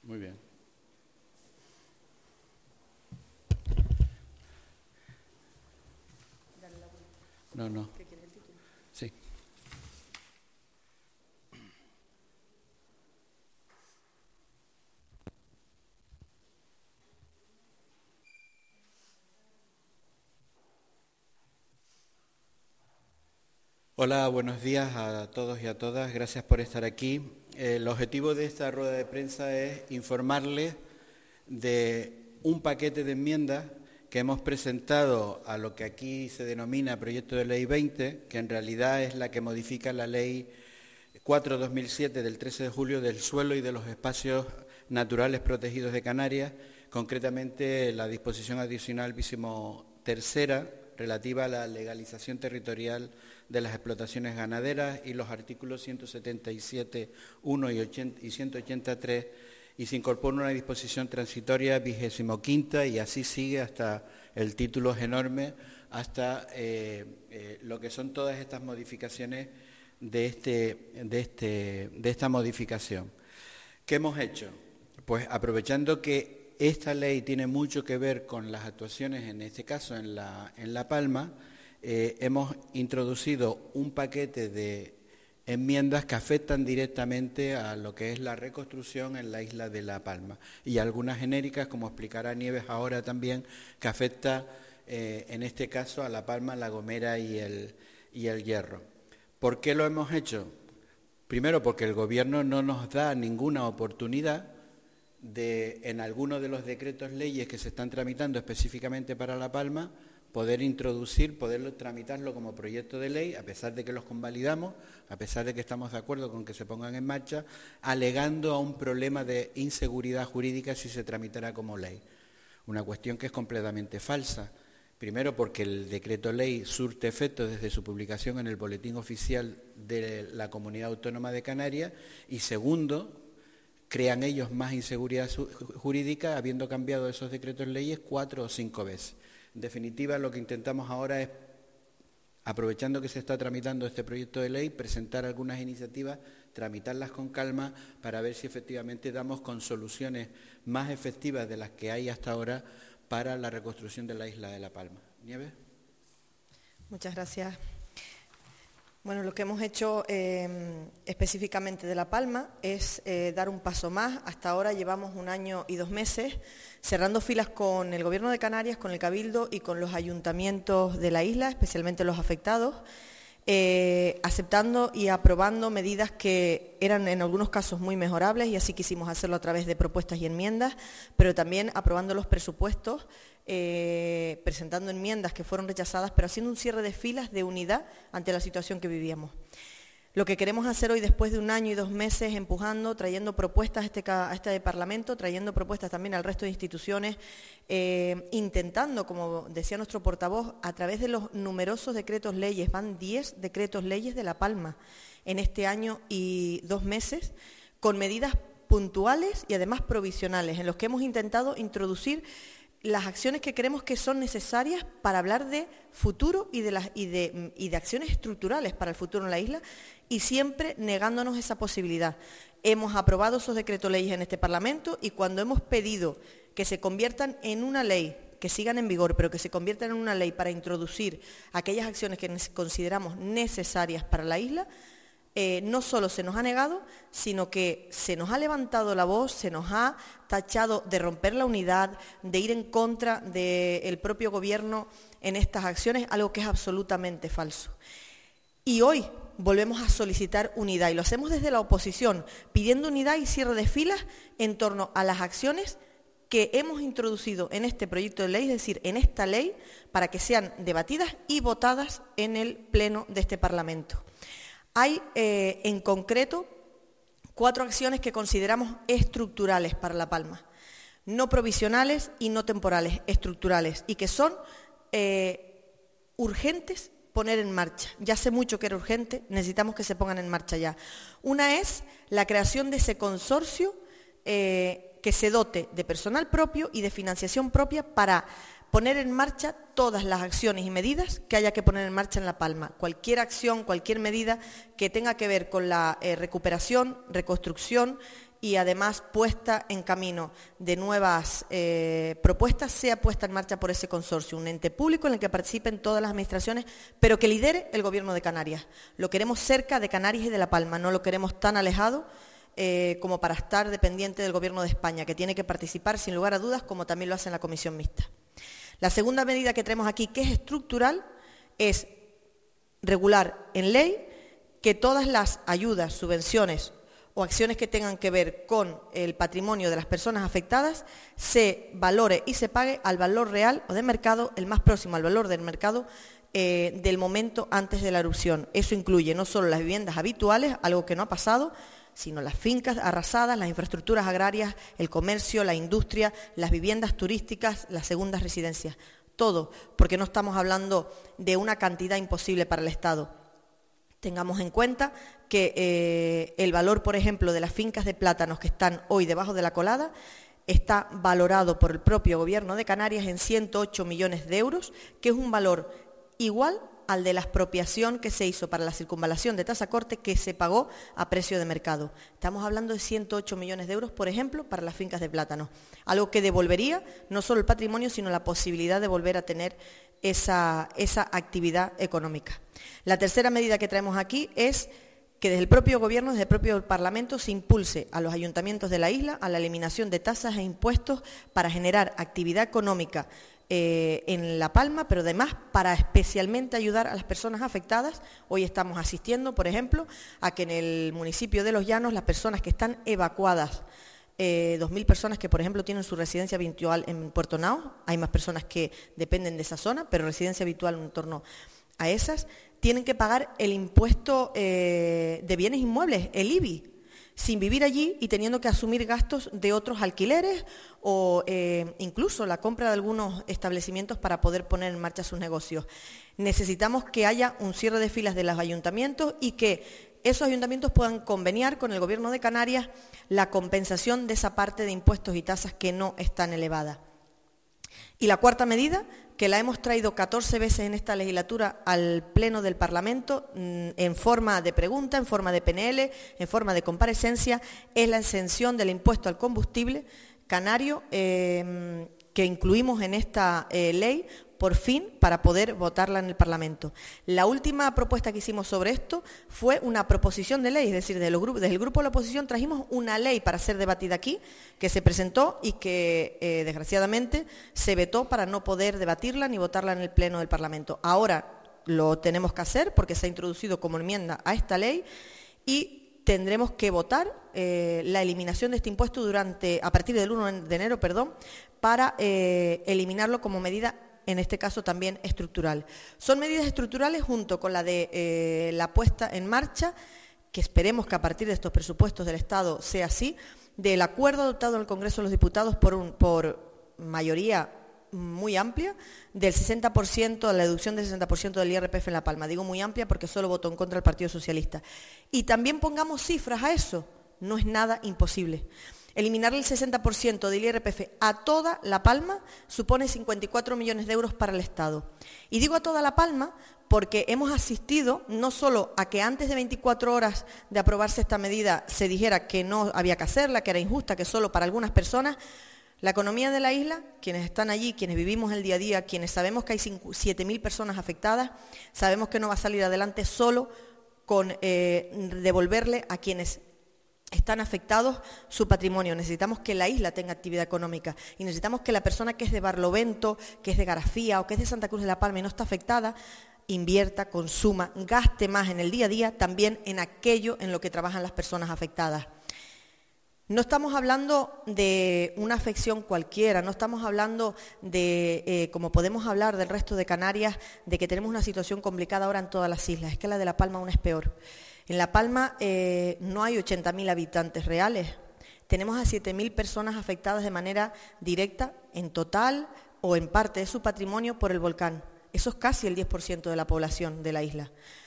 Muy bien. No. ¿Qué quieres, el título? Sí. Hola, buenos días a todos y a todas. Gracias por estar aquí. El objetivo de esta rueda de prensa es informarles de un paquete de enmiendas que hemos presentado a lo que aquí se denomina Proyecto de Ley 20, que en realidad es la que modifica la Ley 4/2007 del 13 de julio del suelo y de los espacios naturales protegidos de Canarias, concretamente la disposición adicional 23ª relativa a la legalización territorial de las explotaciones ganaderas y los artículos 177.1 y 183, y se incorpora una disposición transitoria 25ª y así sigue hasta el título es enorme, hasta lo que son todas estas modificaciones de esta modificación. ¿Qué hemos hecho? Pues aprovechando que esta ley tiene mucho que ver con las actuaciones, en este caso en La Palma, hemos introducido un paquete de enmiendas que afectan directamente a lo que es la reconstrucción en la isla de La Palma, y algunas genéricas, como explicará Nieves ahora también, que afecta en este caso a La Palma, La Gomera y el Hierro. ¿Por qué lo hemos hecho? Primero, porque el Gobierno no nos da ninguna oportunidad de, en alguno de los decretos leyes que se están tramitando específicamente para La Palma, poder tramitarlo como proyecto de ley, a pesar de que los convalidamos, a pesar de que estamos de acuerdo con que se pongan en marcha, alegando a un problema de inseguridad jurídica si se tramitara como ley. Una cuestión que es completamente falsa. Primero, porque el decreto ley surte efecto desde su publicación en el Boletín Oficial de la Comunidad Autónoma de Canarias, y segundo, crean ellos más inseguridad jurídica habiendo cambiado esos decretos leyes 4 o 5 veces. En definitiva, lo que intentamos ahora es, aprovechando que se está tramitando este proyecto de ley, presentar algunas iniciativas, tramitarlas con calma para ver si efectivamente damos con soluciones más efectivas de las que hay hasta ahora para la reconstrucción de la isla de La Palma. Nieves. Muchas gracias. Bueno, lo que hemos hecho específicamente de La Palma es dar un paso más. Hasta ahora llevamos 1 año y 2 meses cerrando filas con el Gobierno de Canarias, con el Cabildo y con los ayuntamientos de la isla, especialmente los afectados, aceptando y aprobando medidas que eran en algunos casos muy mejorables, y así quisimos hacerlo a través de propuestas y enmiendas, pero también aprobando los presupuestos, presentando enmiendas que fueron rechazadas, pero haciendo un cierre de filas de unidad ante la situación que vivíamos. Lo que queremos hacer hoy, después de 1 año y 2 meses empujando, trayendo propuestas a este Parlamento, trayendo propuestas también al resto de instituciones, intentando, como decía nuestro portavoz, a través de los numerosos decretos leyes, van 10 decretos leyes de La Palma en este año y 2 meses, con medidas puntuales y además provisionales, en los que hemos intentado introducir las acciones que creemos que son necesarias para hablar de futuro y de acciones estructurales para el futuro en la isla, y siempre negándonos esa posibilidad. Hemos aprobado esos decretos leyes en este Parlamento, y cuando hemos pedido que se conviertan en una ley, que sigan en vigor, pero que se conviertan en una ley para introducir aquellas acciones que consideramos necesarias para la isla, no solo se nos ha negado, sino que se nos ha levantado la voz, se nos ha tachado de romper la unidad, de ir en contra del propio Gobierno en estas acciones, algo que es absolutamente falso. Y hoy volvemos a solicitar unidad, y lo hacemos desde la oposición, pidiendo unidad y cierre de filas en torno a las acciones que hemos introducido en este proyecto de ley, es decir, en esta ley, para que sean debatidas y votadas en el Pleno de este Parlamento. Hay, en concreto, 4 acciones que consideramos estructurales para La Palma, no provisionales y no temporales, estructurales, y que son urgentes poner en marcha. Ya hace mucho que era urgente, necesitamos que se pongan en marcha ya. Una es la creación de ese consorcio que se dote de personal propio y de financiación propia para poner en marcha todas las acciones y medidas que haya que poner en marcha en La Palma. Cualquier acción, cualquier medida que tenga que ver con la recuperación, reconstrucción y además puesta en camino de nuevas propuestas, sea puesta en marcha por ese consorcio, un ente público en el que participen todas las administraciones, pero que lidere el Gobierno de Canarias. Lo queremos cerca de Canarias y de La Palma, no lo queremos tan alejado como para estar dependiente del Gobierno de España, que tiene que participar sin lugar a dudas, como también lo hace en la Comisión Mixta. La segunda medida que traemos aquí, que es estructural, es regular en ley que todas las ayudas, subvenciones o acciones que tengan que ver con el patrimonio de las personas afectadas se valore y se pague al valor real o de mercado, el más próximo al valor del mercado del momento antes de la erupción. Eso incluye no solo las viviendas habituales, algo que no ha pasado, sino las fincas arrasadas, las infraestructuras agrarias, el comercio, la industria, las viviendas turísticas, las segundas residencias. Todo, porque no estamos hablando de una cantidad imposible para el Estado. Tengamos en cuenta que el valor, por ejemplo, de las fincas de plátanos que están hoy debajo de la colada está valorado por el propio Gobierno de Canarias en 108 millones de euros, que es un valor igual al de la expropiación que se hizo para la circunvalación de Tazacorte, que se pagó a precio de mercado. Estamos hablando de 108 millones de euros, por ejemplo, para las fincas de plátano, algo que devolvería no solo el patrimonio, sino la posibilidad de volver a tener esa actividad económica. La tercera medida que traemos aquí es que desde el propio Gobierno, desde el propio Parlamento, se impulse a los ayuntamientos de la isla a la eliminación de tasas e impuestos para generar actividad económica en La Palma, pero además para especialmente ayudar a las personas afectadas. Hoy estamos asistiendo, por ejemplo, a que en el municipio de Los Llanos las personas que están evacuadas, 2.000 personas que, por ejemplo, tienen su residencia habitual en Puerto Nao, hay más personas que dependen de esa zona, pero residencia habitual en torno a esas, tienen que pagar el impuesto de bienes inmuebles, el IBI, sin vivir allí y teniendo que asumir gastos de otros alquileres o incluso la compra de algunos establecimientos para poder poner en marcha sus negocios. Necesitamos que haya un cierre de filas de los ayuntamientos y que esos ayuntamientos puedan conveniar con el Gobierno de Canarias la compensación de esa parte de impuestos y tasas que no es tan elevada. Y la cuarta medida, que la hemos traído 14 veces en esta legislatura al Pleno del Parlamento, en forma de pregunta, en forma de PNL, en forma de comparecencia, es la exención del impuesto al combustible canario que incluimos en esta ley, por fin, para poder votarla en el Parlamento. La última propuesta que hicimos sobre esto fue una proposición de ley, es decir, desde el grupo de la oposición trajimos una ley para ser debatida aquí, que se presentó y que, desgraciadamente, se vetó para no poder debatirla ni votarla en el Pleno del Parlamento. Ahora lo tenemos que hacer porque se ha introducido como enmienda a esta ley y tendremos que votar la eliminación de este impuesto a partir del 1 de enero, para eliminarlo como medida, en este caso también estructural. Son medidas estructurales junto con la de la puesta en marcha, que esperemos que a partir de estos presupuestos del Estado sea así, del acuerdo adoptado en el Congreso de los Diputados por mayoría muy amplia, del 60%, de la deducción del 60% del IRPF en La Palma. Digo muy amplia porque solo votó en contra el Partido Socialista. Y también pongamos cifras a eso, no es nada imposible. Eliminar el 60% del IRPF a toda La Palma supone 54 millones de euros para el Estado. Y digo a toda La Palma porque hemos asistido no solo a que antes de 24 horas de aprobarse esta medida se dijera que no había que hacerla, que era injusta, que solo para algunas personas. La economía de la isla, quienes están allí, quienes vivimos el día a día, quienes sabemos que hay 7.000 personas afectadas, sabemos que no va a salir adelante solo con devolverle a quienes están afectados su patrimonio. Necesitamos que la isla tenga actividad económica y necesitamos que la persona que es de Barlovento, que es de Garafía o que es de Santa Cruz de la Palma y no está afectada, invierta, consuma, gaste más en el día a día, también en aquello en lo que trabajan las personas afectadas. No estamos hablando de una afección cualquiera, no estamos hablando de, como podemos hablar del resto de Canarias, de que tenemos una situación complicada ahora en todas las islas. Es que la de La Palma aún es peor. En La Palma no hay 80.000 habitantes reales. Tenemos a 7.000 personas afectadas de manera directa, en total o en parte de su patrimonio, por el volcán. Eso es casi el 10% de la población de la isla.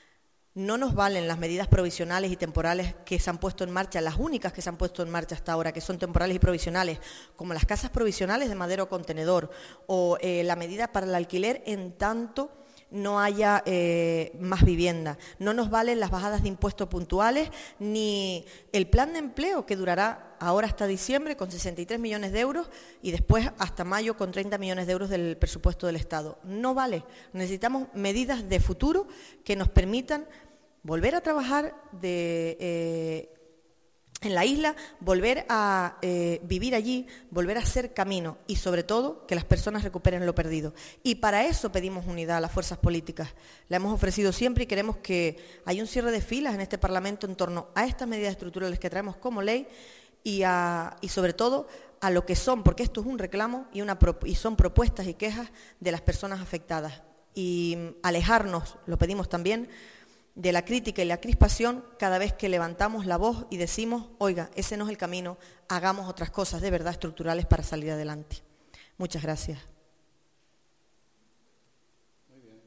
No nos valen las medidas provisionales y temporales que se han puesto en marcha, las únicas que se han puesto en marcha hasta ahora, que son temporales y provisionales, como las casas provisionales de madera o contenedor, o la medida para el alquiler en tanto no haya más vivienda. No nos valen las bajadas de impuestos puntuales ni el plan de empleo que durará ahora hasta diciembre con 63 millones de euros y después hasta mayo con 30 millones de euros del presupuesto del Estado. No vale. Necesitamos medidas de futuro que nos permitan volver a trabajar en la isla, volver a vivir allí, volver a hacer camino y, sobre todo, que las personas recuperen lo perdido. Y para eso pedimos unidad a las fuerzas políticas. La hemos ofrecido siempre y queremos que haya un cierre de filas en este Parlamento en torno a estas medidas estructurales que traemos como ley y sobre todo, a lo que son, porque esto es un reclamo y son propuestas y quejas de las personas afectadas. Y alejarnos, lo pedimos también, de la crítica y la crispación cada vez que levantamos la voz y decimos, oiga, ese no es el camino, hagamos otras cosas de verdad estructurales para salir adelante. Muchas gracias. Muy bien.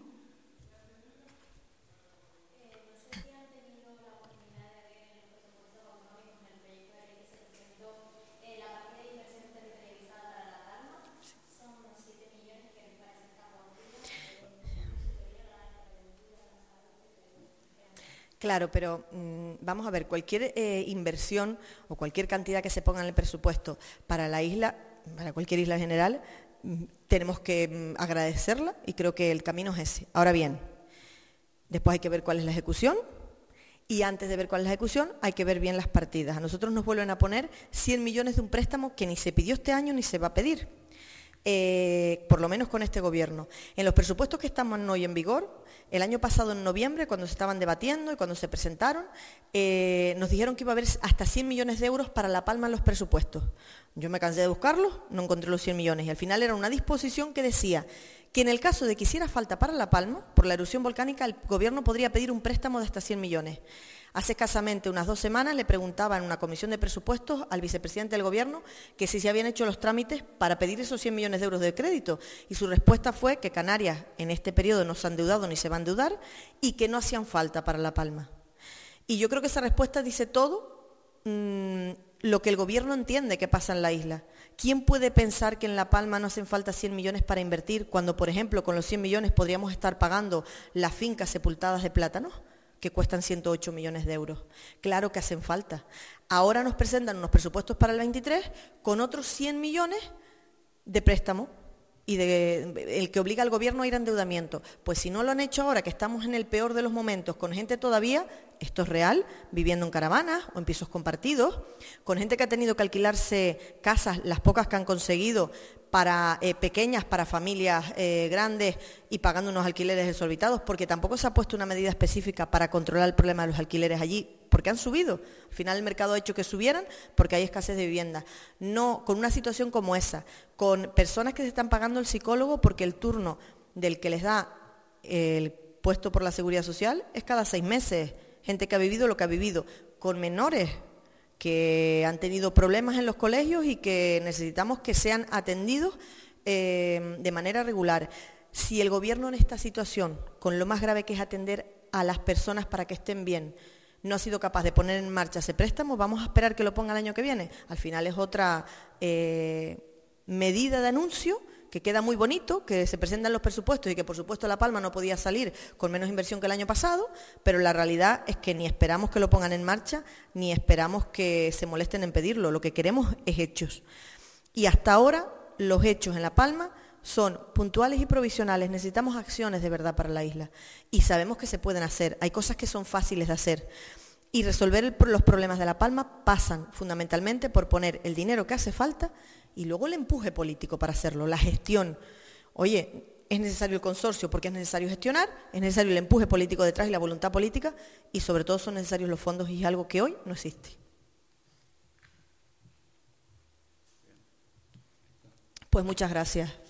Claro, pero vamos a ver, cualquier inversión o cualquier cantidad que se ponga en el presupuesto para la isla, para cualquier isla en general, tenemos que agradecerla y creo que el camino es ese. Ahora bien, después hay que ver cuál es la ejecución y antes de ver cuál es la ejecución hay que ver bien las partidas. A nosotros nos vuelven a poner 100 millones de un préstamo que ni se pidió este año ni se va a pedir. Por lo menos con este gobierno. En los presupuestos que están hoy en vigor, el año pasado en noviembre, cuando se estaban debatiendo y cuando se presentaron, nos dijeron que iba a haber hasta 100 millones de euros para La Palma en los presupuestos. Yo me cansé de buscarlos, no encontré los 100 millones y al final era una disposición que decía que en el caso de que hiciera falta para La Palma, por la erupción volcánica, el gobierno podría pedir un préstamo de hasta 100 millones. Hace escasamente unas 2 semanas le preguntaba en una comisión de presupuestos al vicepresidente del Gobierno que si se habían hecho los trámites para pedir esos 100 millones de euros de crédito y su respuesta fue que Canarias en este periodo no se ha endeudado ni se va a endeudar y que no hacían falta para La Palma. Y yo creo que esa respuesta dice todo lo que el Gobierno entiende que pasa en la isla. ¿Quién puede pensar que en La Palma no hacen falta 100 millones para invertir cuando, por ejemplo, con los 100 millones podríamos estar pagando las fincas sepultadas de plátanos, que cuestan 108 millones de euros? Claro que hacen falta. Ahora nos presentan unos presupuestos para el 23 con otros 100 millones de préstamo y el que obliga al gobierno a ir a endeudamiento. Pues si no lo han hecho ahora, que estamos en el peor de los momentos, con gente todavía, esto es real, viviendo en caravanas o en pisos compartidos, con gente que ha tenido que alquilarse casas, las pocas que han conseguido, para pequeñas, para familias grandes y pagando unos alquileres desorbitados, porque tampoco se ha puesto una medida específica para controlar el problema de los alquileres allí, porque han subido. Al final el mercado ha hecho que subieran porque hay escasez de vivienda. No, con una situación como esa, con personas que se están pagando el psicólogo porque el turno del que les da el puesto por la Seguridad Social es cada 6 meses, gente que ha vivido lo que ha vivido, con menores que han tenido problemas en los colegios y que necesitamos que sean atendidos de manera regular. Si el Gobierno en esta situación, con lo más grave que es atender a las personas para que estén bien, no ha sido capaz de poner en marcha ese préstamo, vamos a esperar que lo ponga el año que viene. Al final es otra medida de anuncio que queda muy bonito, que se presentan los presupuestos y que por supuesto La Palma no podía salir con menos inversión que el año pasado, pero la realidad es que ni esperamos que lo pongan en marcha, ni esperamos que se molesten en pedirlo. Lo que queremos es hechos. Y hasta ahora los hechos en La Palma son puntuales y provisionales. Necesitamos acciones de verdad para la isla y sabemos que se pueden hacer. Hay cosas que son fáciles de hacer y resolver los problemas de La Palma pasan fundamentalmente por poner el dinero que hace falta y luego el empuje político para hacerlo, la gestión. Oye, es necesario el consorcio porque es necesario gestionar, es necesario el empuje político detrás y la voluntad política y sobre todo son necesarios los fondos y es algo que hoy no existe. Pues muchas gracias.